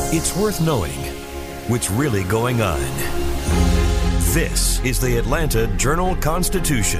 It's worth knowing what's really going on. This is the Atlanta Journal-Constitution.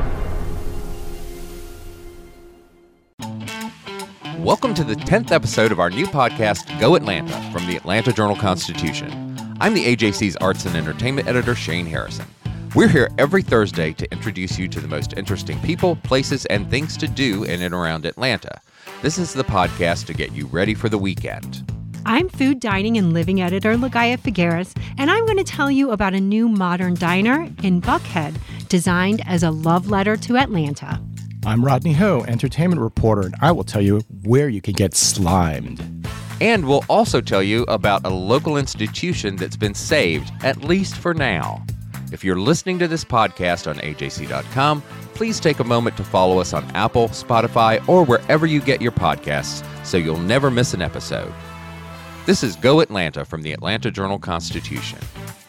Welcome to the 10th episode of our new podcast, Go Atlanta, from the Atlanta Journal-Constitution. I'm the AJC's Arts and Entertainment Editor, Shane Harrison. We're here every Thursday to introduce you to the most interesting people, places, and things to do in and around Atlanta. This is the podcast to get you ready for the weekend. I'm food, dining, and living editor Ligaya Figueres, and I'm going to tell you about a new modern diner in Buckhead designed as a love letter to Atlanta. I'm Rodney Ho, entertainment reporter, and I will tell you where you can get slimed. And we'll also tell you about a local institution that's been saved, at least for now. If you're listening to this podcast on AJC.com, please take a moment to follow us on Apple, Spotify, or wherever you get your podcasts so you'll never miss an episode. This is Go Atlanta from the Atlanta Journal-Constitution.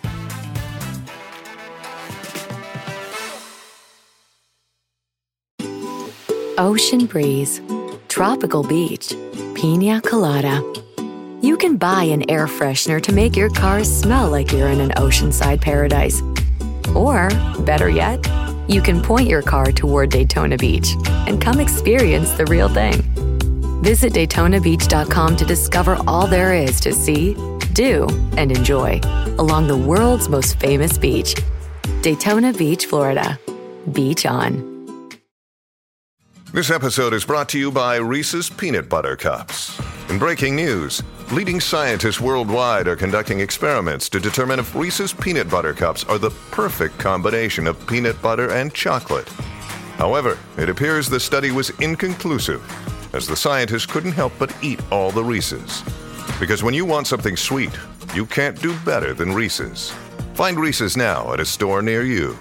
Ocean breeze, tropical beach, pina colada. You can buy an air freshener to make your car smell like you're in an oceanside paradise. Or, better yet, you can point your car toward Daytona Beach and come experience the real thing. Visit DaytonaBeach.com to discover all there is to see, do, and enjoy along the world's most famous beach. Daytona Beach, Florida. Beach on. This episode is brought to you by Reese's Peanut Butter Cups. In breaking news, leading scientists worldwide are conducting experiments to determine if Reese's Peanut Butter Cups are the perfect combination of peanut butter and chocolate. However, it appears the study was inconclusive, as the scientists couldn't help but eat all the Reese's. Because when you want something sweet, you can't do better than Reese's. Find Reese's now at a store near you.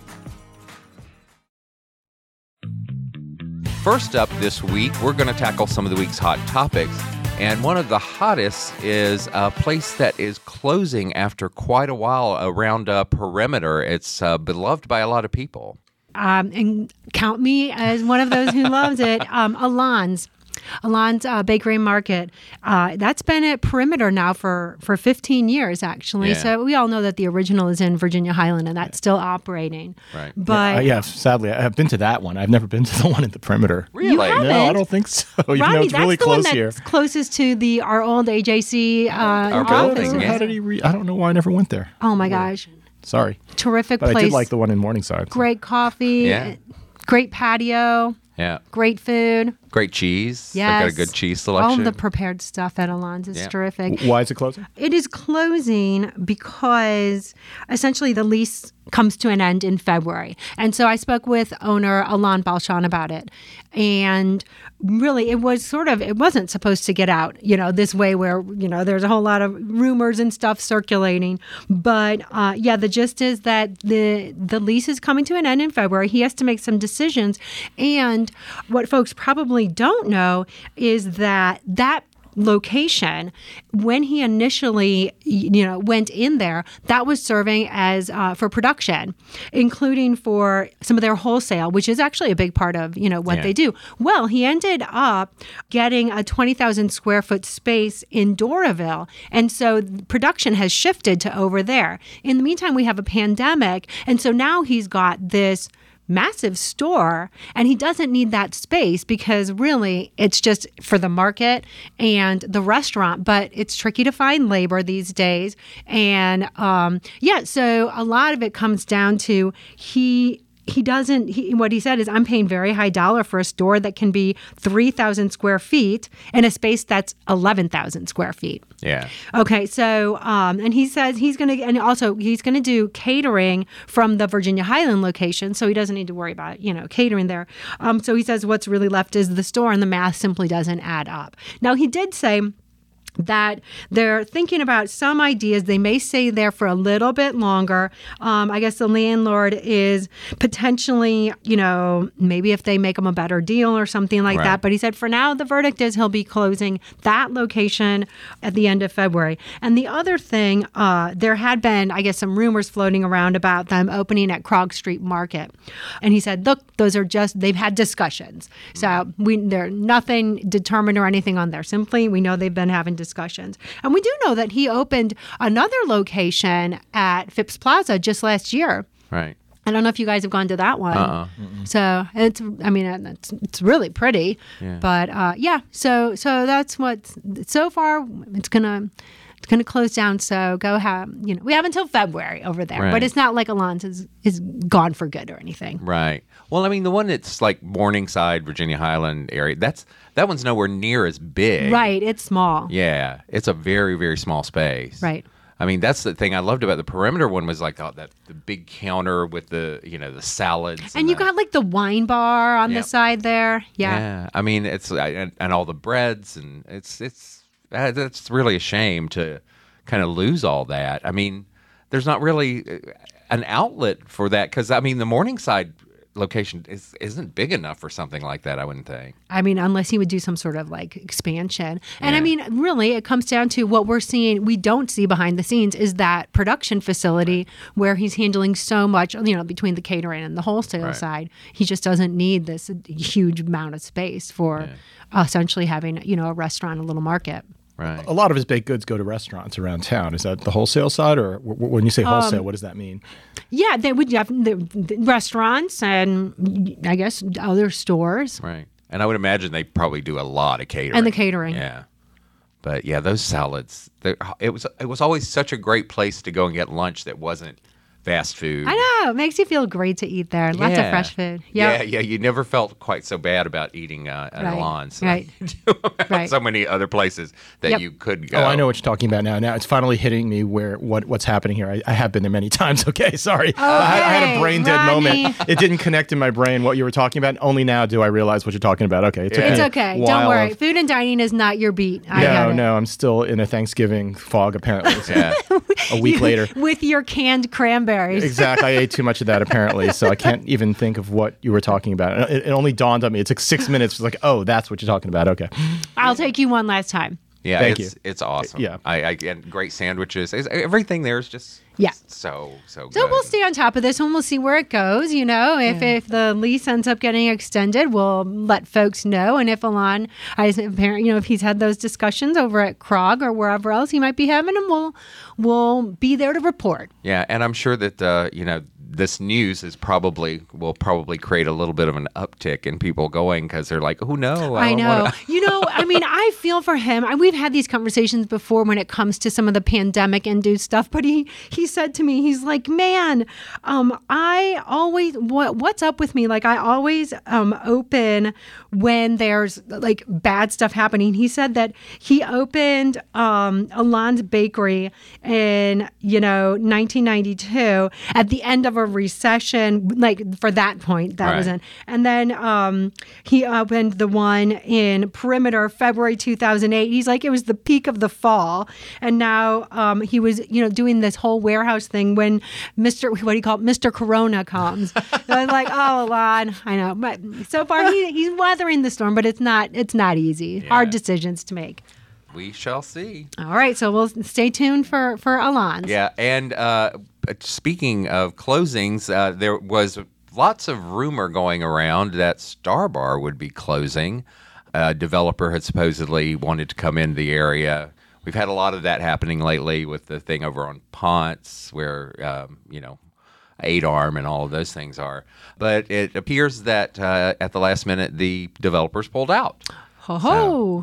First up this week, we're going to tackle some of the week's hot topics. And one of the hottest is a place that is closing after quite a while around Perimeter. It's beloved by a lot of people. And count me as one of those who loves it. Alon's Bakery Market. That's been at Perimeter now for 15 years, actually. Yeah. So we all know that the original is in Virginia Highland, and that's still operating. Right. But Sadly, I've been to that one. I've never been to the one at the Perimeter. Really? You haven't? No, I don't think so. Even Rodney, though it's really that's the close one here. that's closest to our old AJC Our office. building, yeah. How did he I don't know why I never went there. Oh, my gosh. Sorry. Terrific But place. I did like the one in Morningside. Great coffee. Yeah. Great patio. Yeah. Great food. Great cheese. Yes. They've got a good cheese All selection. the prepared stuff at Alon's is Yeah. terrific. Why is it closing? It is closing because essentially the lease comes to an end in February. And so I spoke with owner Alon Balshan about it. And really, it wasn't supposed to get out, this way where, there's a whole lot of rumors and stuff circulating. But the gist is that the lease is coming to an end in February. He has to make some decisions. And what folks probably don't know is that location, when he initially, went in there, that was serving as for production, including for some of their wholesale, which is actually a big part of, what they do. Well, he ended up getting a 20,000 square foot space in Doraville. And so production has shifted to over there. In the meantime, we have a pandemic. And so now he's got this massive store, and he doesn't need that space because really it's just for the market and the restaurant, but it's tricky to find labor these days. And so a lot of it comes down to what he said is, I'm paying very high dollar for a store that can be 3,000 square feet in a space that's 11,000 square feet. Yeah. Okay. So, and he says he's going to do catering from the Virginia Highland location. So he doesn't need to worry about, catering there. So he says what's really left is the store, and the math simply doesn't add up. Now, he did say that they're thinking about some ideas. They may stay there for a little bit longer. I guess the landlord is potentially, maybe if they make him a better deal or something like that. But he said for now, the verdict is he'll be closing that location at the end of February. And the other thing, there had been, I guess, some rumors floating around about them opening at Krog Street Market. And he said, look, those are they've had discussions. So they're nothing determined or anything on there. Simply, we know they've been having discussions. And we do know that he opened another location at Phipps Plaza just last year. Right. I don't know if you guys have gone to that one. So it's really pretty, but So that's what. So far, it's gonna close down. So go have we have until February over there, Right. but it's not like Alon's is gone for good or anything. Right. Well, I mean, the one that's like Morningside, Virginia Highland area, that one's nowhere near as big. Right. It's small. Yeah. It's a very, very small space. Right. I mean, that's the thing I loved about the Perimeter one was like the big counter with the the salads. And you got like the wine bar on the Yep. side there. Yeah. Yeah. I mean, it's and all the breads, and it's really a shame to kind of lose all that. I mean, there's not really an outlet for that because I mean, the Morningside location isn't big enough for something like that, I wouldn't think. I mean, unless he would do some sort of like expansion. And I mean, really, it comes down to what we're seeing. We don't see behind the scenes is that production facility where he's handling so much, between the catering and the wholesale side. He just doesn't need this huge amount of space for essentially having, a restaurant, a little market. Right. A lot of his baked goods go to restaurants around town. Is that the wholesale side, or when you say wholesale, what does that mean? Yeah, they would have the restaurants and I guess other stores. Right. And I would imagine they probably do a lot of catering. And the catering. Yeah. But yeah, those salads, it was always such a great place to go and get lunch that wasn't fast food. I know. It makes you feel great to eat there. Lots of fresh food. Yeah. Yeah. You never felt quite so bad about eating at Alon's. Right. Right. So many other places that you could go. Oh, I know what you're talking about now. Now it's finally hitting me what's happening here. I have been there many times. Okay, sorry. I had a brain dead moment. It didn't connect in my brain what you were talking about. Only now do I realize what you're talking about. Okay, It's okay. Don't worry. Food and dining is not your beat. No, I'm still in a Thanksgiving fog apparently. So a week later. With your canned cranberries. Exactly. I ate too much of that apparently, so I can't even think of what you were talking about. It only dawned on me. It took 6 minutes. It's like, oh, that's what you're talking about. Okay. I'll take you one last time. Yeah, Thank you. It's awesome. Yeah. I get great sandwiches. Everything there is just so good. So we'll stay on top of this one. We'll see where it goes. If the lease ends up getting extended, we'll let folks know. And if Alon, if he's had those discussions over at Krog or wherever else he might be having them, we'll be there to report. Yeah, and I'm sure that this news will probably create a little bit of an uptick in people going because they're like, oh no, I know. I feel for him. We've had these conversations before when it comes to some of the pandemic-induced stuff, but he said to me, he's like, man, I always, what's up with me? Like, I always open when there's like bad stuff happening. He said that he opened Alon's Bakery in 1992 at the end of a recession, like for that point that was in, and then he opened the one in Perimeter February 2008. He's like, it was the peak of the fall, and now he was doing this whole warehouse thing when Mr. Corona comes. So I was like, oh, Alon, I know, but so far he's weathering the storm, but it's not easy. Hard decisions to make. We shall see. All right, so we'll stay tuned for Alon's. Yeah, and speaking of closings, there was lots of rumor going around that Star Bar would be closing. A developer had supposedly wanted to come into the area. We've had a lot of that happening lately with the thing over on Ponce where, Eight Arm and all of those things are. But it appears that at the last minute, the developers pulled out. Ho-ho.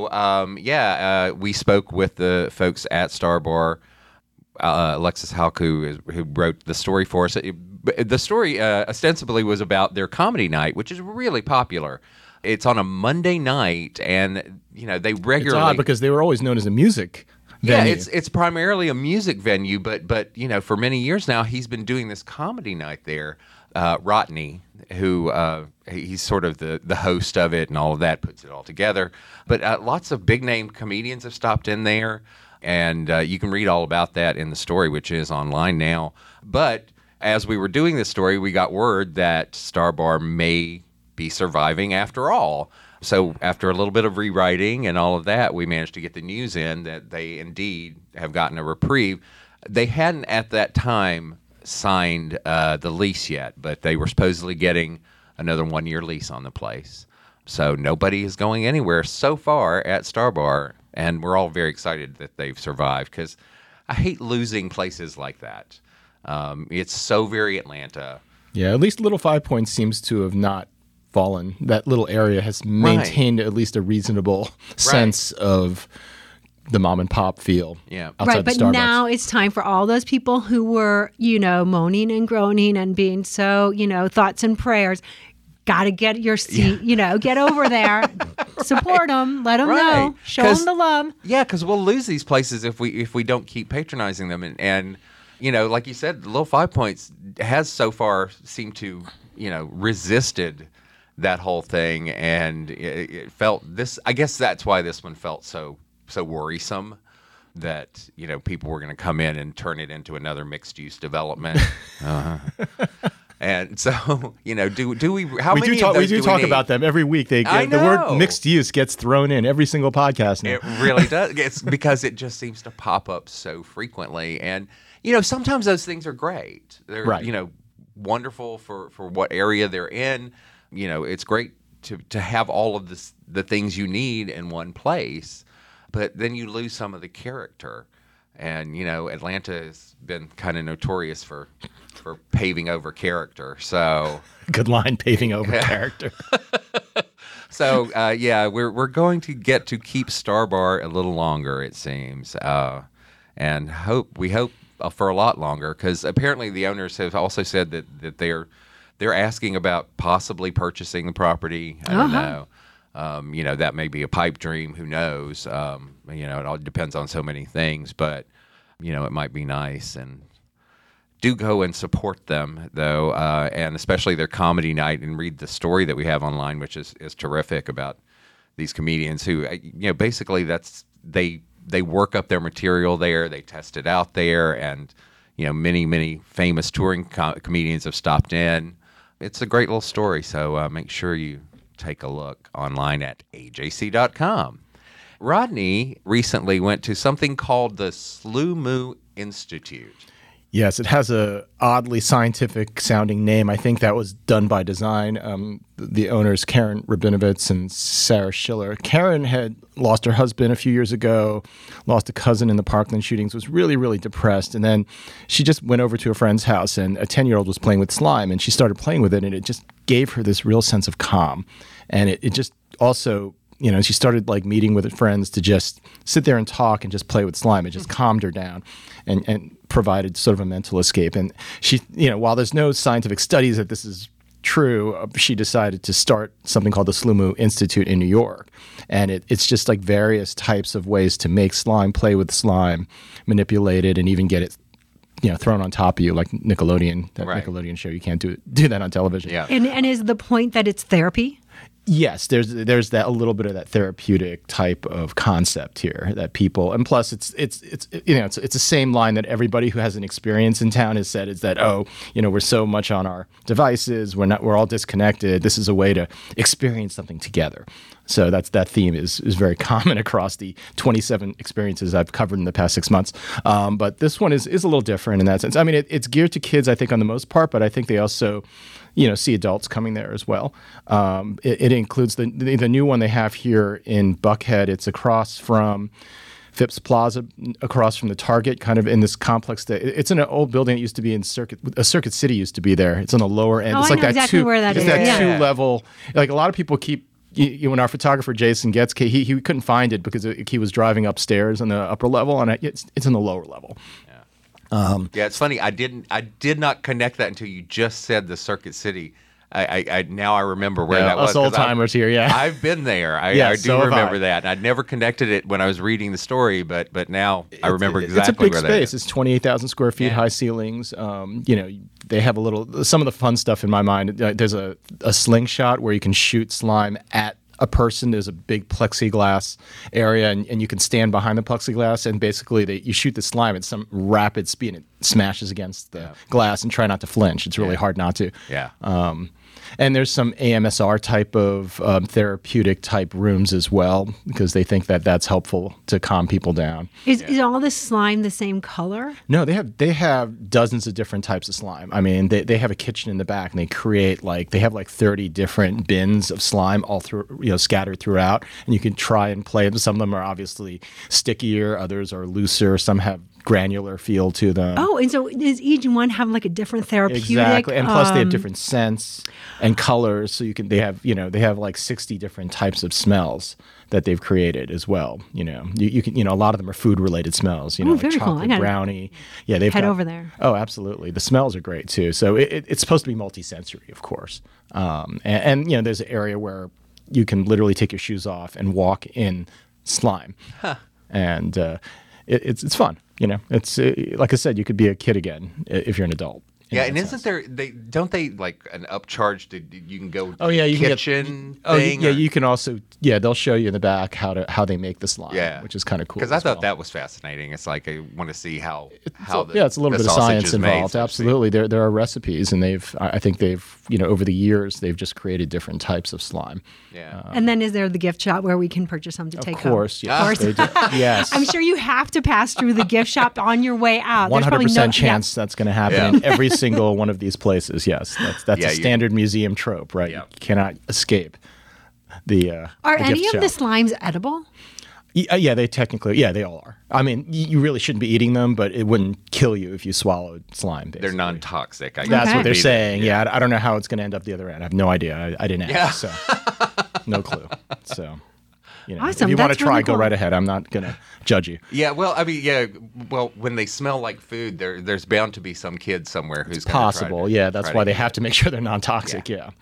We spoke with the folks at Star Bar. Alexis Halku, who wrote the story for us. The story ostensibly was about their comedy night, which is really popular. It's on a Monday night, and they regularly. It's odd because they were always known as a music venue. Yeah, it's primarily a music venue, but for many years now he's been doing this comedy night there. Rodney, who he's sort of the host of it and all of that, puts it all together. But lots of big name comedians have stopped in there. And you can read all about that in the story, which is online now. But as we were doing this story, we got word that Star Bar may be surviving after all. So after a little bit of rewriting and all of that, we managed to get the news in that they indeed have gotten a reprieve. They hadn't at that time signed the lease yet, but they were supposedly getting another 1-year lease on the place. So nobody is going anywhere so far at Star Bar. And we're all very excited that they've survived, because I hate losing places like that. It's so very Atlanta. Yeah, at least Little Five Points seems to have not fallen. That little area has maintained at least a reasonable sense of the mom and pop feel. Yeah. Right, but Starbucks. now it's time for all those people who were, moaning and groaning and being so, thoughts and prayers. Got to get your seat, get over there, support them, let them know, show them the love. Yeah, because we'll lose these places if we don't keep patronizing them. And like you said, Little Five Points has so far seemed to, resisted that whole thing, and it felt this. I guess that's why this one felt so worrisome, that people were going to come in and turn it into another mixed-use development. And so, do we? How many of those we do talk about them every week. The word mixed use gets thrown in every single podcast now. It really does. It's because it just seems to pop up so frequently, and sometimes those things are great. They're wonderful for what area they're in. It's great to have all of the things you need in one place, but then you lose some of the character. And Atlanta has been kind of notorious for paving over character. So good line, paving over character. So we're going to get to keep Star Bar a little longer, it seems, and we hope for a lot longer, because apparently the owners have also said that they're asking about possibly purchasing the property. I don't know. That may be a pipe dream. Who knows? It all depends on so many things, but it might be nice. And do go and support them, though, and especially their comedy night, and read the story that we have online, which is terrific, about these comedians who, basically they work up their material there, they test it out there, and many famous touring comedians have stopped in. It's a great little story, so make sure you take a look online at ajc.com. Rodney recently went to something called the SLUMU Institute. Yes, it has a oddly scientific sounding name. I think that was done by design. The owners, Karen Rabinovitz and Sarah Schiller. Karen had lost her husband a few years ago, lost a cousin in the Parkland shootings, was really, really depressed. And then she just went over to a friend's house, and a 10-year-old was playing with slime, and she started playing with it, and it just gave her this real sense of calm. And it just also, she started meeting with her friends to just sit there and talk and just play with slime. It just calmed her down and provided sort of a mental escape. And she, while there's no scientific studies that this is true, she decided to start something called the SLUMU Institute in New York. And it's just various types of ways to make slime, play with slime, manipulate it, and even get it thrown on top of you, like Nickelodeon, that Nickelodeon show. You can't do that on television. Yeah. And is the point that it's therapy? Yes, there's that a little bit of that therapeutic type of concept here that people, and plus it's the same line that everybody who has an experience in town has said, is that we're so much on our devices, we're all disconnected. This is a way to experience something together. So that theme is very common across the 27 experiences I've covered in the past 6 months. But this one is a little different in that sense. I mean, it's geared to kids, I think, on the most part, but I think they also see adults coming there as well. It includes the new one they have here in Buckhead. It's across from Phipps Plaza, across from the Target, kind of in this complex. It's in an old building that used to be in Circuit City used to be there. It's on the lower end. Oh, It's I know exactly where that is. It's that Yeah. 2-level. A lot of people keep. When our photographer Jason Getzke, he couldn't find it because he was driving upstairs on the upper level, and it's in the lower level. Yeah, it's funny. I did not connect that until you just said the Circuit City. I now I remember where that was. Us old timers here, yeah. I've been there. I do so have remember I. that. And I'd never connected it when I was reading the story, but now I remember exactly it's a big where space. that is. It's 28,000 square feet, Yeah. high ceilings. They have some of the fun stuff in my mind. There's a slingshot where you can shoot slime at a person. There's a big plexiglass area, and you can stand behind the plexiglass, and basically you shoot the slime at some rapid speed, and it smashes against the glass, and try not to flinch. It's really hard not to. Yeah. And there's some AMSR type of therapeutic type rooms as well, because they think that that's helpful to calm people down. Is all the slime the same color? No, they have dozens of different types of slime. I mean, they have a kitchen in the back, and they create they have 30 different bins of slime all through, scattered throughout, and you can try and play them. Some of them are obviously stickier, others are looser, some have granular feel to them. Oh, and so does each one have a different therapeutic? Exactly, and plus they have different scents and colors. So they have 60 different types of smells that they've created as well. You can a lot of them are food related smells. Very like cool. chocolate brownie. Yeah, they've head got, over there. Oh, absolutely. The smells are great too. So it's supposed to be multisensory, of course. And there's an area where you can literally take your shoes off and walk in slime, and it's fun. It's like I said, you could be a kid again if you're an adult. Yeah, and isn't there? Don't they an upcharge to you can go? Oh yeah, you kitchen. Thing, you can also they'll show you in the back how they make the slime. Yeah, which is kind of cool. Because I thought that was fascinating. It's I want to see how it's a little bit of science involved. Absolutely, there are recipes, and I think they've over the years they've just created different types of slime. Yeah, and then is there the gift shop where we can purchase some to take home? Of course, yes. Yes. I'm sure you have to pass through the gift shop on your way out. 100% chance that's going to happen in every single one of these places. Yes, that's a standard museum trope, right? You cannot escape the. Are the any gift of shop. the slimes edible? Yeah, they technically, they all are. I mean, you really shouldn't be eating them, but it wouldn't kill you if you swallowed slime. Basically. They're non-toxic. That's what they're saying. Yeah, I don't know how it's going to end up the other end. I have no idea. I didn't ask, so no clue. So. Awesome. If you want to try, really cool. go right ahead. I'm not going to judge you. Yeah, well, I mean, when they smell like food, there's bound to be some kid somewhere who's possible. That's why they have to make sure they're non-toxic. Yeah.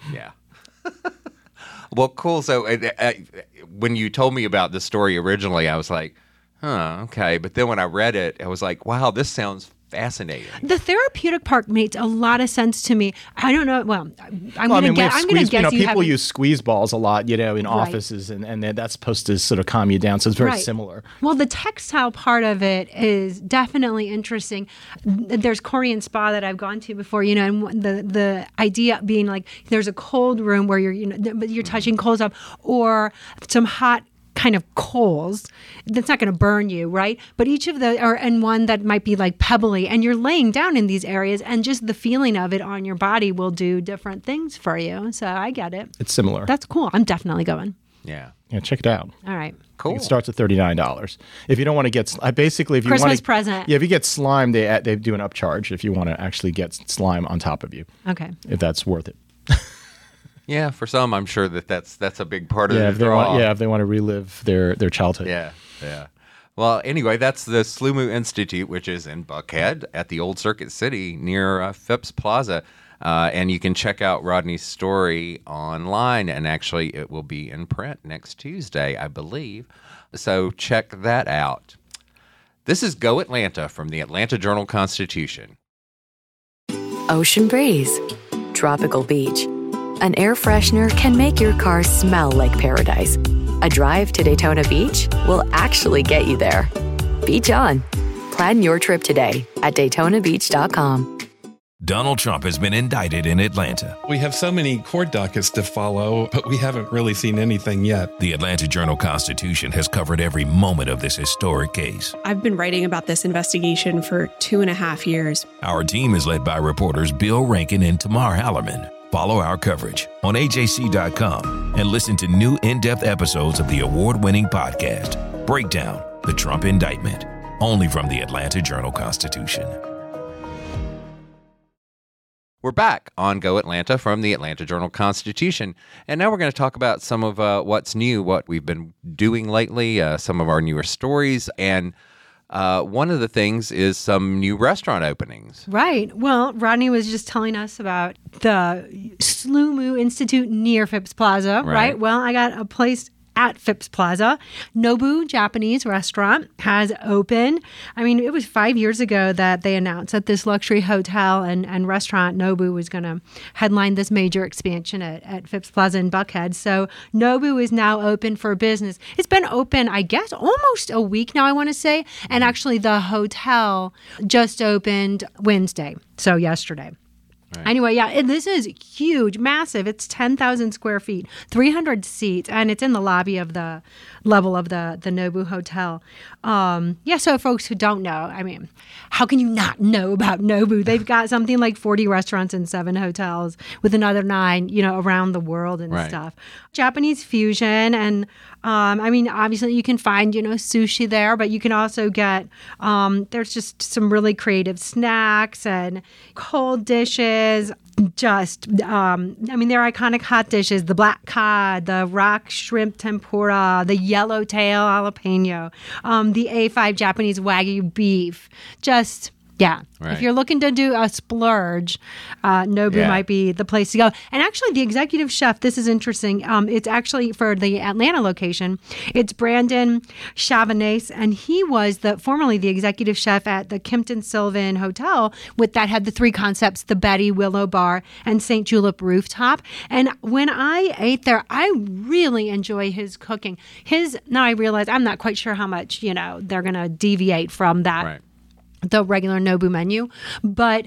Well, cool. So when you told me about the story originally, I was like, okay. But then when I read it, I was like, wow, this sounds fascinating. The therapeutic part makes a lot of sense to me. I don't know. Well, I'm going to guess people use squeeze balls a lot, in offices, and that's supposed to sort of calm you down. So it's very similar. Well, the textile part of it is definitely interesting. There's Korean spa that I've gone to before, and the idea being there's a cold room where you're touching coals up, or some hot kind of coals that's not going to burn you, right? But each of the, and one that might be pebbly, and you're laying down in these areas, and just the feeling of it on your body will do different things for you. So I get it. It's similar. That's cool. I'm definitely going. Yeah, check it out. All right. Cool. It starts at $39. If you don't want to get basically, if you Christmas want present. Yeah, if you get slime, they do an upcharge if you want to actually get slime on top of you. Okay. If that's worth it. Yeah, for some, I'm sure that's a big part of if the draw. If they want to relive their childhood. Yeah. Well, anyway, that's the Slumu Institute, which is in Buckhead at the Old Circuit City near Phipps Plaza. And you can check out Rodney's story online, and actually it will be in print next Tuesday, I believe. So check that out. This is Go Atlanta from the Atlanta Journal-Constitution. Ocean breeze, tropical beach. An air freshener can make your car smell like paradise. A drive to Daytona Beach will actually get you there. Beach on. Plan your trip today at DaytonaBeach.com. Donald Trump has been indicted in Atlanta. We have so many court dockets to follow, but we haven't really seen anything yet. The Atlanta Journal-Constitution has covered every moment of this historic case. I've been writing about this investigation for 2.5 years. Our team is led by reporters Bill Rankin and Tamar Hallerman. Follow our coverage on AJC.com and listen to new in-depth episodes of the award-winning podcast, Breakdown, the Trump Indictment, only from the Atlanta Journal-Constitution. We're back on Go Atlanta from the Atlanta Journal-Constitution, and now we're going to talk about some of what's new, what we've been doing lately, some of our newer stories, and one of the things is some new restaurant openings. Right. Well, Rodney was just telling us about the Slumu Institute near Phipps Plaza, right? Well, I got a place at Phipps Plaza. Nobu Japanese restaurant has opened. I mean, it was 5 years ago that they announced that this luxury hotel and restaurant, Nobu, was going to headline this major expansion at Phipps Plaza in Buckhead. So Nobu is now open for business. It's been open, I guess, almost a week now, I want to say. And actually, the hotel just opened Wednesday, so yesterday. Anyway, yeah, and this is huge, massive. It's 10,000 square feet, 300 seats, and it's in the lobby of the level of the Nobu Hotel. So folks who don't know, I mean, how can you not know about Nobu? They've got something like 40 restaurants and 7 hotels with another 9, around the world and stuff. Japanese fusion, and obviously you can find, sushi there, but you can also get, there's just some really creative snacks and cold dishes. Just, their iconic hot dishes, the black cod, the rock shrimp tempura, the yellowtail jalapeno, the A5 Japanese Wagyu beef. Just, yeah. Right. If you're looking to do a splurge, Nobu might be the place to go. And actually, the executive chef, this is interesting. It's actually for the Atlanta location. It's Brandon Chavanez, and he was formerly the executive chef at the Kimpton Sylvan Hotel that had the 3 concepts, the Betty, Willow Bar, and St. Julep Rooftop. And when I ate there, I really enjoy his cooking. Now I realize I'm not quite sure how much, they're going to deviate from that. Right. The regular Nobu menu, but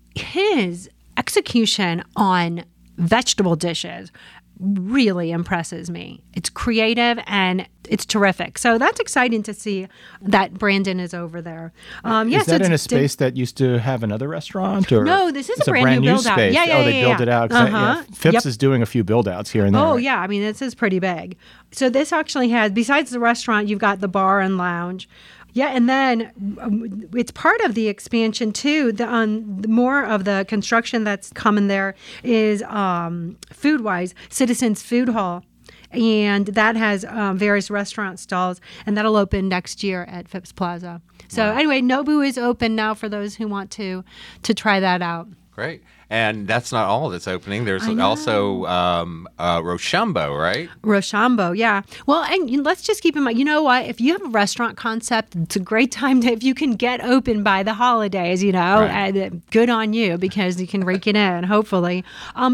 his execution on vegetable dishes really impresses me. It's creative and it's terrific. So that's exciting to see that Brandon is over there. Is that in a space that used to have another restaurant? Or no, this is a brand new build out. Space. They built it out. Phipps is doing a few build outs here and there. Oh, yeah. This is pretty big. So this actually has, besides the restaurant, you've got the bar and lounge. Yeah, and then it's part of the expansion too. More of the construction that's coming there is food-wise, Citizens Food Hall. And that has various restaurant stalls, and that'll open next year at Phipps Plaza. So anyway, Nobu is open now for those who want to try that out. Great. And that's not all that's opening. There's also Rochambeau, right? Rochambeau, yeah. Well, and let's just keep in mind, you know what? If you have a restaurant concept, it's a great time if you can get open by the holidays, good on you because you can rake it in, hopefully.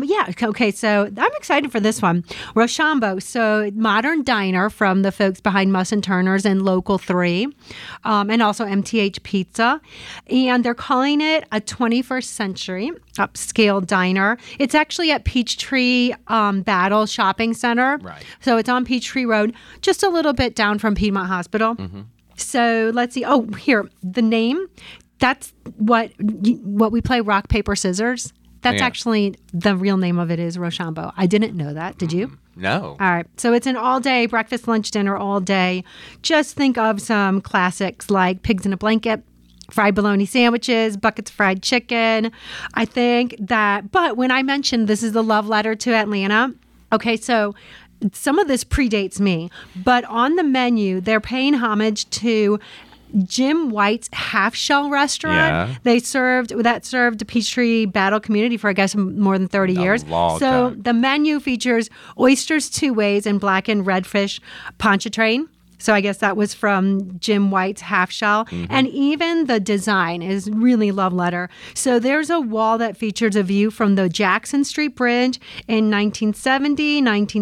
Okay, so I'm excited for this one. Rochambeau, so modern diner from the folks behind Muss & Turner's and Local 3, and also MTH Pizza. And they're calling it a 21st century upscale diner. It's actually at Peachtree Battle Shopping Center. Right. So it's on Peachtree Road, just a little bit down from Piedmont Hospital. Mm-hmm. So let's see. Oh, here, the name. That's what we play rock, paper, scissors. That's actually the real name of it is Rochambeau. I didn't know that. Did you? No. All right. So it's an all-day breakfast, lunch, dinner, all day. Just think of some classics like Pigs in a Blanket, fried bologna sandwiches, buckets of fried chicken. I think that, but when I mentioned this is the love letter to Atlanta, okay, so some of this predates me, but on the menu, they're paying homage to Jim White's Half Shell restaurant. Yeah. served Peachtree Battle community for, I guess, more than 30 years. Long time. The menu features oysters 2 ways and blackened redfish pontchartrain. So I guess that was from Jim White's Half Shell. Mm-hmm. And even the design is really love letter. So there's a wall that features a view from the Jackson Street Bridge in 1970,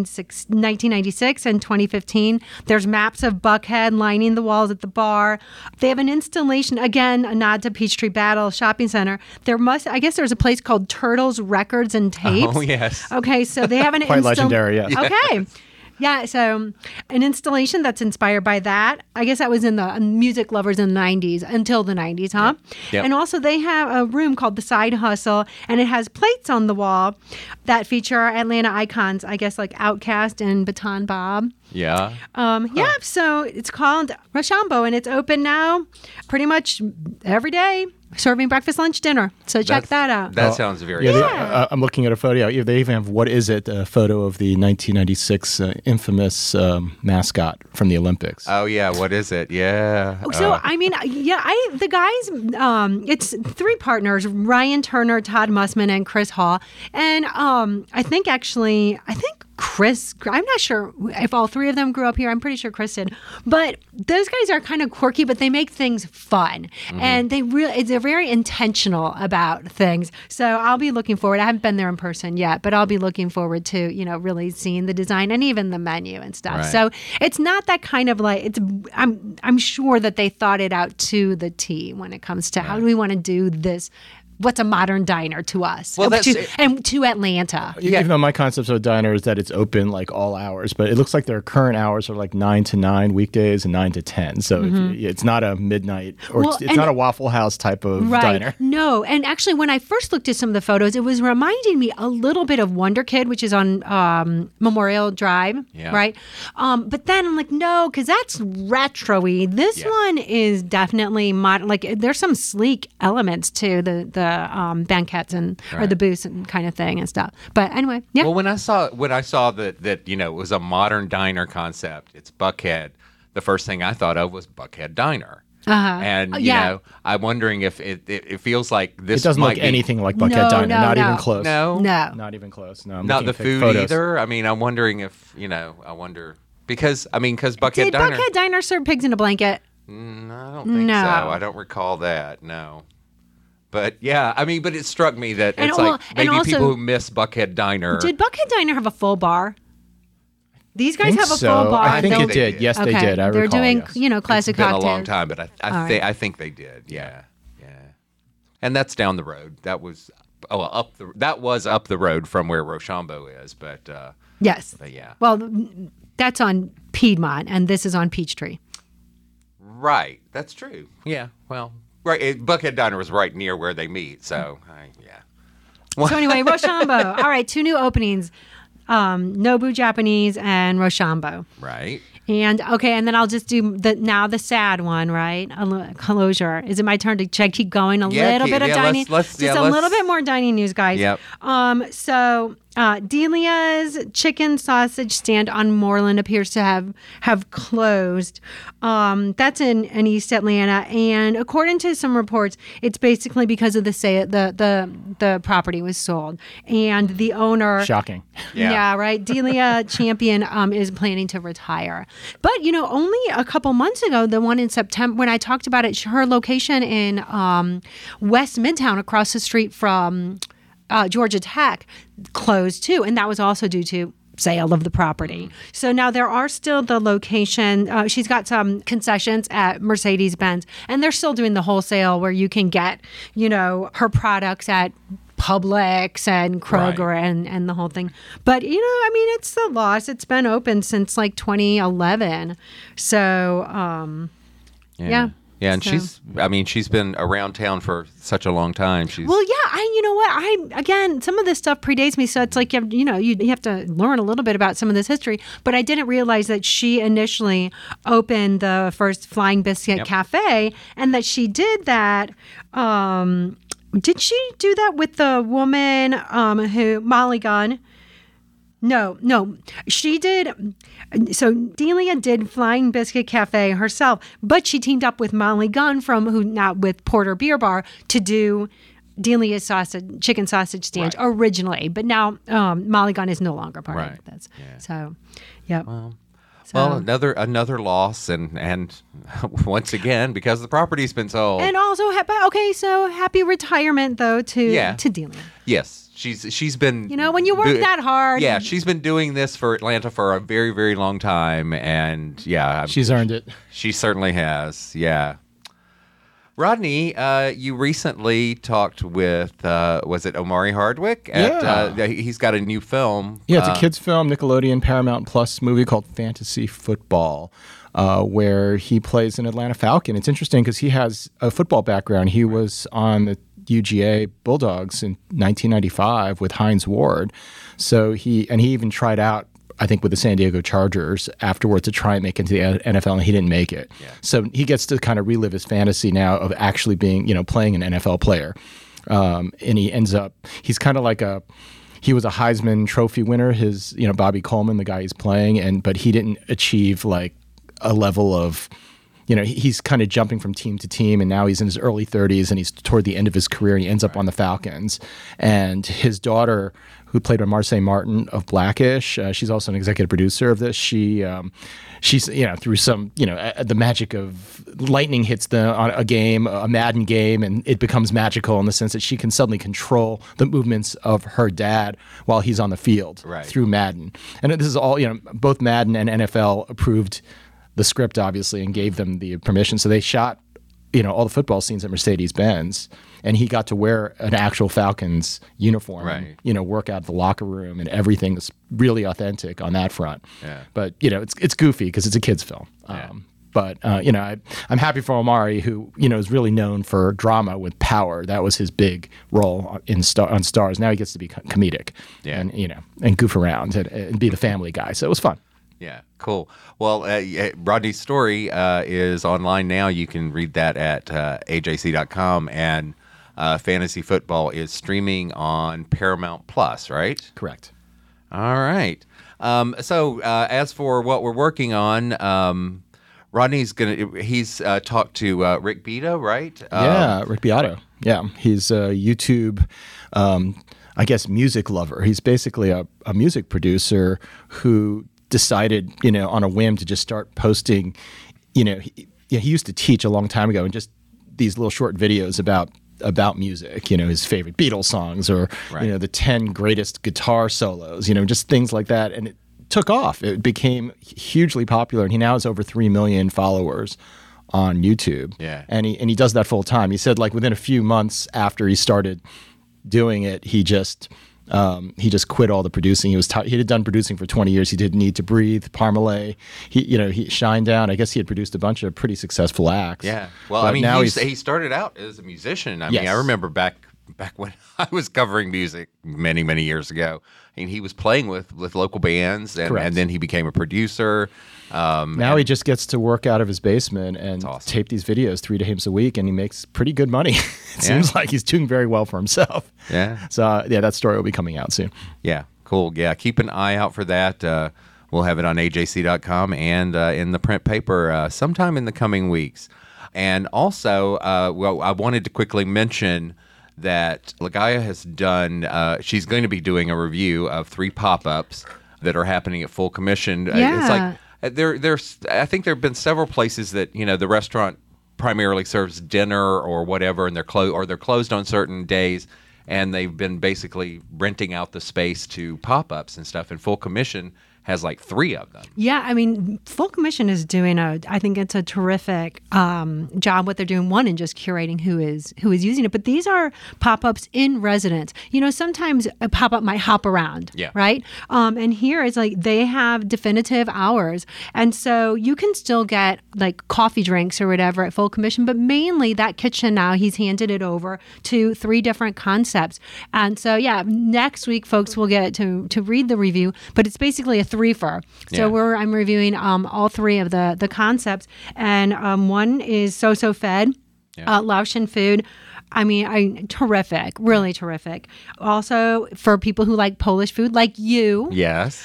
1996, and 2015. There's maps of Buckhead lining the walls at the bar. They have an installation, again, a nod to Peachtree Battle Shopping Center. I guess there's a place called Turtles Records and Tapes. Oh, yes. Okay, so they have an quite legendary, yes. Okay. Yeah, so an installation that's inspired by that. I guess that was in the Music Lovers in the 90s, until the 90s, huh? Yep. And also they have a room called the Side Hustle, and it has plates on the wall that feature Atlanta icons, I guess like Outkast and Baton Bob. Yeah. So it's called Rochambeau, and it's open now pretty much every day, serving breakfast, lunch, dinner. So check that out. That sounds very I'm looking at a photo. They even have, what is it, a photo of the 1996 infamous mascot from the Olympics. Oh, yeah. What is it? Yeah. So, the guys, it's 3 partners, Ryan Turner, Todd Mussman, and Chris Hall. And I think Chris, I'm not sure if all 3 of them grew up here. I'm pretty sure Chris did. But those guys are kind of quirky, but they make things fun. Mm-hmm. And they're very intentional about things. So I'll be looking forward. I haven't been there in person yet, but I'll be looking forward to, really seeing the design and even the menu and stuff. Right. So it's not that kind of like, I'm sure that they thought it out to the T when it comes to how do we want to do this what's a modern diner to us? Well, and to Atlanta. Even though my concept of a diner is that it's open like all hours, but it looks like their current hours are like 9 to 9 weekdays and 9 to 10. So it's not a midnight or it's not a Waffle House type of diner. No, and actually, when I first looked at some of the photos, it was reminding me a little bit of Wonder Kid, which is on Memorial Drive, right? But then I'm like, no, because that's retro-y. This one is definitely modern. Like, there's some sleek elements to the banquettes and or the booths and kind of thing and stuff. But anyway, Well, when I saw that it was a modern diner concept, it's Buckhead. The first thing I thought of was Buckhead Diner. And you know, I'm wondering if it feels like this. It doesn't look anything like Buckhead Diner. Not even close. No, not even close. No, not the food either. I mean, I'm wondering if because Buckhead Diner. Did Buckhead Diner serve pigs in a blanket? I don't think so. I don't recall that. No. But yeah, but it struck me that it's like maybe people who miss Buckhead Diner. Did Buckhead Diner have a full bar? These guys have a full bar. I think it did. Yes, they did. I recall. They're doing, yes. Classic it's been cocktails. a long time, but I think they did. Yeah. And that's down the road. That was up the road from where Rochambeau is, but yes. But yeah. Well, that's on Piedmont, and this is on Peachtree. Right. That's true. Yeah. Well. Right, Buckhead Diner was right near where they meet, so So anyway, Rochambeau. All right, 2 new openings, Nobu Japanese and Rochambeau. Right. And and then I'll just do the sad one, right? Closure. Is it my turn to keep going? A little bit of dining, little bit more dining news, guys. Yep. So Delia's chicken sausage stand on Moreland appears to have closed. That's in East Atlanta, and according to some reports, it's basically because of the property was sold, and the owner. Shocking. Yeah, right. Delia Champion is planning to retire. But, only a couple months ago, the one in September, when I talked about it, her location in West Midtown across the street from Georgia Tech closed too. And that was also due to sale of the property. So now there are still the location. She's got some concessions at Mercedes-Benz, and they're still doing the wholesale where you can get, her products at Publix and Kroger and the whole thing. But, it's the loss. It's been open since like 2011. So, yeah. Yeah, and she's been around town for such a long time. Well, yeah, you know what? Some of this stuff predates me, so it's like, you have to learn a little bit about some of this history. But I didn't realize that she initially opened the first Flying Biscuit Cafe, and that she did that. Did she do that with the woman Molly Gunn? No, she did. So Delia did Flying Biscuit Cafe herself, but she teamed up with Molly Gunn with Porter Beer Bar to do Delia's chicken sausage stand originally. But now Molly Gunn is no longer part of this. Yeah. So, yeah. Well, another loss, and once again, because the property's been sold. And also, so happy retirement though to Delia. Yes. She's been when you work that hard. Yeah, she's been doing this for Atlanta for a very, very long time, and she's earned it. She certainly has. Yeah. Rodney, you recently talked with was it Omari Hardwick? He's got a new film. Yeah, it's a kids' film, Nickelodeon Paramount Plus movie called Fantasy Football. Where he plays an Atlanta Falcon. It's interesting because he has a football background. He was on the UGA Bulldogs in 1995 with Hines Ward. So he even tried out, I think, with the San Diego Chargers afterwards to try and make it into the NFL, and he didn't make it. Yeah. So he gets to kind of relive his fantasy now of actually being, playing an NFL player. And he ends up, he's kind of like he was a Heisman Trophy winner, Bobby Coleman, the guy he's playing, but he didn't achieve like a level of, he's kind of jumping from team to team, and now he's in his early 30s, and he's toward the end of his career, and he ends up on the Falcons. And his daughter, who played by Marseille Martin of Blackish, she's also an executive producer of this. She's through some, the magic of lightning hits on a game, a Madden game, and it becomes magical in the sense that she can suddenly control the movements of her dad while he's on the field through Madden. And this is all, both Madden and NFL approved the script, obviously, and gave them the permission. So they shot, all the football scenes at Mercedes-Benz. and he got to wear an actual Falcons uniform, Right. and, work out of the locker room, and everything was really authentic on that front. Yeah. But it's goofy because it's a kids film. Yeah. But I'm happy for Omari, who is really known for drama with Power. That was his big role on Stars. Now he gets to be comedic, Yeah. and goof around and be the family guy. So it was fun. Yeah, cool. Well, Rodney's story is online now. You can read that at ajc.com, and Fantasy Football is streaming on Paramount Plus, right? Correct. All right. So as for what we're working on, Rodney's he's talked to Rick Beato, right? Yeah, Rick Beato. Yeah, he's a YouTube, I guess, music lover. He's basically a music producer who decided, on a whim to just start posting. He used to teach a long time ago, and just these little short videos about music. His favorite Beatles songs, or Right. the 10 greatest guitar solos. Just things like that, and it took off. It became hugely popular, and he now has over 3 million followers on YouTube. Yeah. And he does that full time. He said, like, within a few months after he started doing it, he just quit all the producing. He had done producing for 20 years. He did Need to Breathe, Parmalee. He Shinedown. I guess he had produced a bunch of pretty successful acts. Yeah. Well, But I mean, now he started out as a musician. I mean, Yes. I remember back when I was covering music many, many years ago, and he was playing with local bands, and Correct. then he became a producer. Now he just gets to work out of his basement and awesome. tape these videos 3 times a week, and he makes pretty good money. It seems like he's doing very well for himself. Yeah. So, that story will be coming out soon. Yeah, cool. Yeah, keep an eye out for that. We'll have it on ajc.com and in the print paper sometime in the coming weeks. And also, I wanted to quickly mention that Ligaya has done, she's going to be doing a review of 3 pop-ups that are happening at full commission. It's Yeah. like, there's I think there have been several places that, the restaurant primarily serves dinner or whatever, and they're closed on certain days, and they've been basically renting out the space to pop-ups and stuff, and full commission has like 3 of them. Yeah, I mean, Full Commission is doing I think it's a terrific job what they're doing. One, in just curating who is using it, but these are pop-ups in residence. Sometimes a pop-up might hop around, Yeah. right? And here it's like they have definitive hours, and so you can still get like coffee drinks or whatever at Full Commission, but mainly that kitchen now he's handed it over to 3 different concepts, and so next week folks will get to read the review, but it's basically a 3-fer. So Yeah. I'm reviewing all 3 of the concepts, and one is So Fed, Laotian food. I mean, terrific, really terrific. Also, for people who like Polish food, like you, Yes.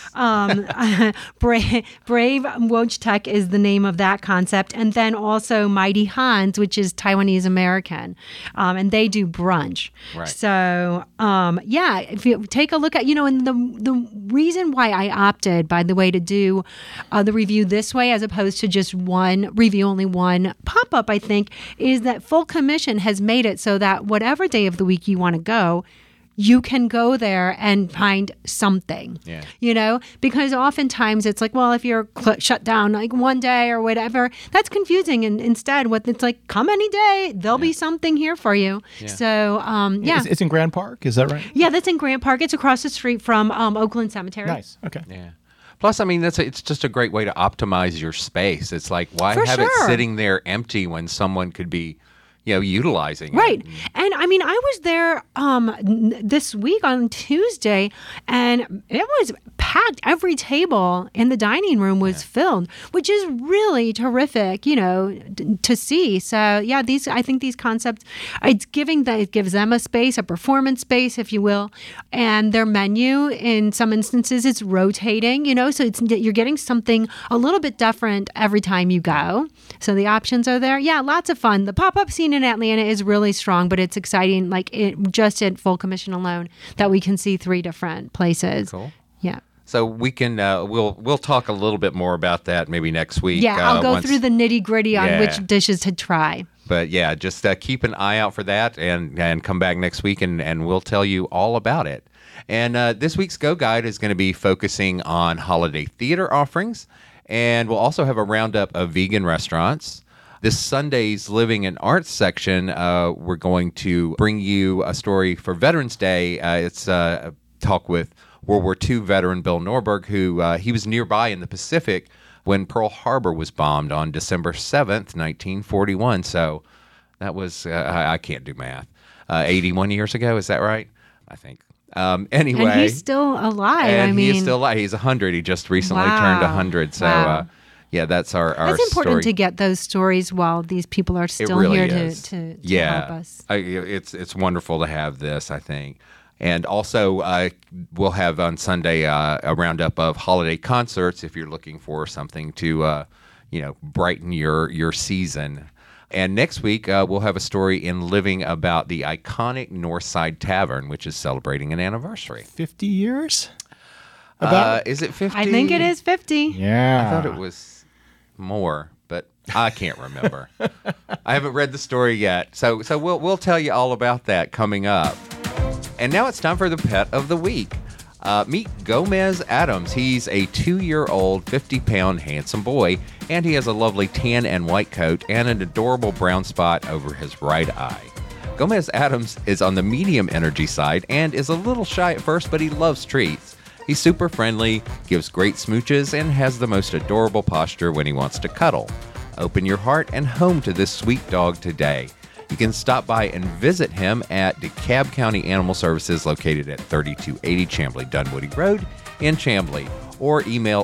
Brave Wojtek is the name of that concept. And then also Mighty Hans, which is Taiwanese American. And they do brunch. Right. So, if you take a look at, and the reason why I opted, by the way, to do the review this way, as opposed to just only one pop-up, I think, is that Full Commission has made it so that whatever day of the week you want to go, you can go there and find something, because oftentimes it's like, well, if you're shut down like one day or whatever, that's confusing. And instead, it's like, come any day, there'll be something here for you. Yeah. So, It's in Grand Park, is that right? Yeah, that's in Grant Park. It's across the street from Oakland Cemetery. Nice. Okay. Yeah. Plus, I mean, it's just a great way to optimize your space. It's like, why For have it sure. sitting there empty when someone could be, utilizing Right. it? And I mean, I was there this week on Tuesday, and it was packed. Every table in the dining room was filled, which is really terrific, to see. So, I think these concepts, it gives them a space, a performance space, if you will. And their menu, in some instances, it's rotating, so you're getting something a little bit different every time you go. So the options are there. Yeah, lots of fun. The pop-up scene in Atlanta is really strong, but it's exciting, just at Full Commission alone, that we can see 3 different places. Cool. Yeah. So we can we'll talk a little bit more about that maybe next week. Yeah, I'll go once- through the nitty-gritty on which dishes to try. But yeah, just keep an eye out for that, and come back next week, and we'll tell you all about it. And this week's Go Guide is going to be focusing on holiday theater offerings, and we'll also have a roundup of vegan restaurants. This Sunday's Living and Arts section, we're going to bring you a story for Veterans Day. It's a talk with World War II veteran Bill Norberg, who he was nearby in the Pacific when Pearl Harbor was bombed on December 7th, 1941. So that was, I can't do math, 81 years ago. Is that right? I think. Anyway. And he's still alive. And he is still alive. He's 100. He just recently turned 100. So, yeah, that's our story. It's important to get those stories while these people are still here to help us. It's wonderful to have this, I think. And also, we'll have on Sunday a roundup of holiday concerts if you're looking for something to, brighten your season. And next week, we'll have a story in Living about the iconic Northside Tavern, which is celebrating an anniversary. 50 years? Is it 50? I think it is 50. Yeah. I thought it was more, but I can't remember. I haven't read the story yet. So we'll tell you all about that coming up. And now it's time for the pet of the week. Meet Gomez Adams. He's a 2-year-old, 50-pound handsome boy, and he has a lovely tan and white coat and an adorable brown spot over his right eye. Gomez Adams is on the medium energy side and is a little shy at first, but he loves treats. He's super friendly, gives great smooches, and has the most adorable posture when he wants to cuddle. Open your heart and home to this sweet dog today. You can stop by and visit him at DeKalb County Animal Services, located at 3280 Chamblee-Dunwoody Road in Chamblee, or email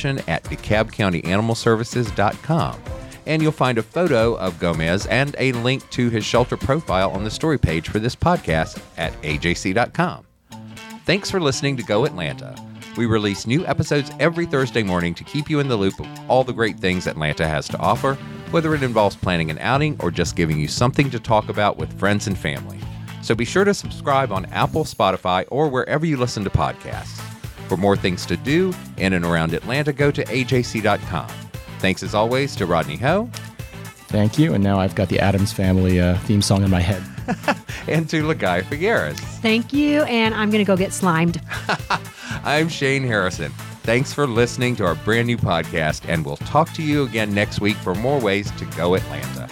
adoption@DeKalbCountyAnimalServices.com. And you'll find a photo of Gomez and a link to his shelter profile on the story page for this podcast at AJC.com. Thanks for listening to Go Atlanta. We release new episodes every Thursday morning to keep you in the loop of all the great things Atlanta has to offer, whether it involves planning an outing or just giving you something to talk about with friends and family. So be sure to subscribe on Apple, Spotify, or wherever you listen to podcasts. For more things to do in and around Atlanta, go to AJC.com. Thanks as always to Rodney Ho. Thank you. And now I've got the Addams Family theme song in my head. And to Lagai Figueres. Thank you, and I'm going to go get slimed. I'm Shane Harrison. Thanks for listening to our brand new podcast, and we'll talk to you again next week for more ways to go Atlanta.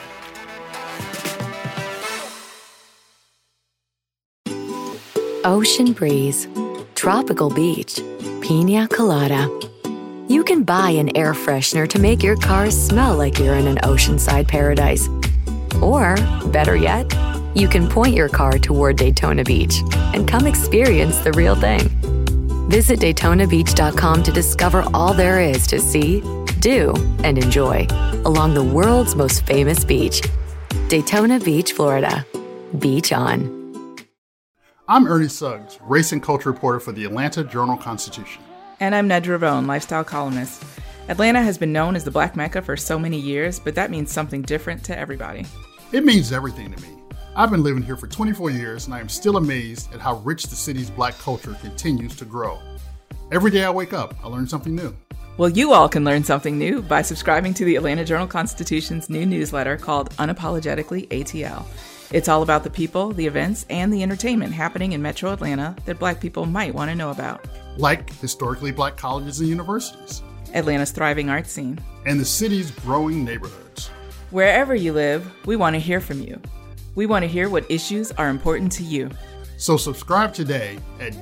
Ocean breeze, tropical beach, pina colada. You can buy an air freshener to make your car smell like you're in an oceanside paradise. Or, better yet, you can point your car toward Daytona Beach and come experience the real thing. Visit DaytonaBeach.com to discover all there is to see, do, and enjoy along the world's most famous beach. Daytona Beach, Florida. Beach on. I'm Ernie Suggs, race and culture reporter for the Atlanta Journal-Constitution. And I'm Nedra Ravone, lifestyle columnist. Atlanta has been known as the Black Mecca for so many years, but that means something different to everybody. It means everything to me. I've been living here for 24 years, and I am still amazed at how rich the city's Black culture continues to grow. Every day I wake up, I learn something new. Well, you all can learn something new by subscribing to the Atlanta Journal-Constitution's new newsletter called Unapologetically ATL. It's all about the people, the events, and the entertainment happening in Metro Atlanta that Black people might want to know about. Like historically Black colleges and universities. Atlanta's thriving art scene. And the city's growing neighborhoods. Wherever you live, we want to hear from you. We want to hear what issues are important to you. So subscribe today at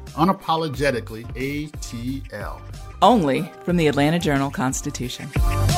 www.ajc.com/unapologeticallyATL. Only from the Atlanta Journal-Constitution.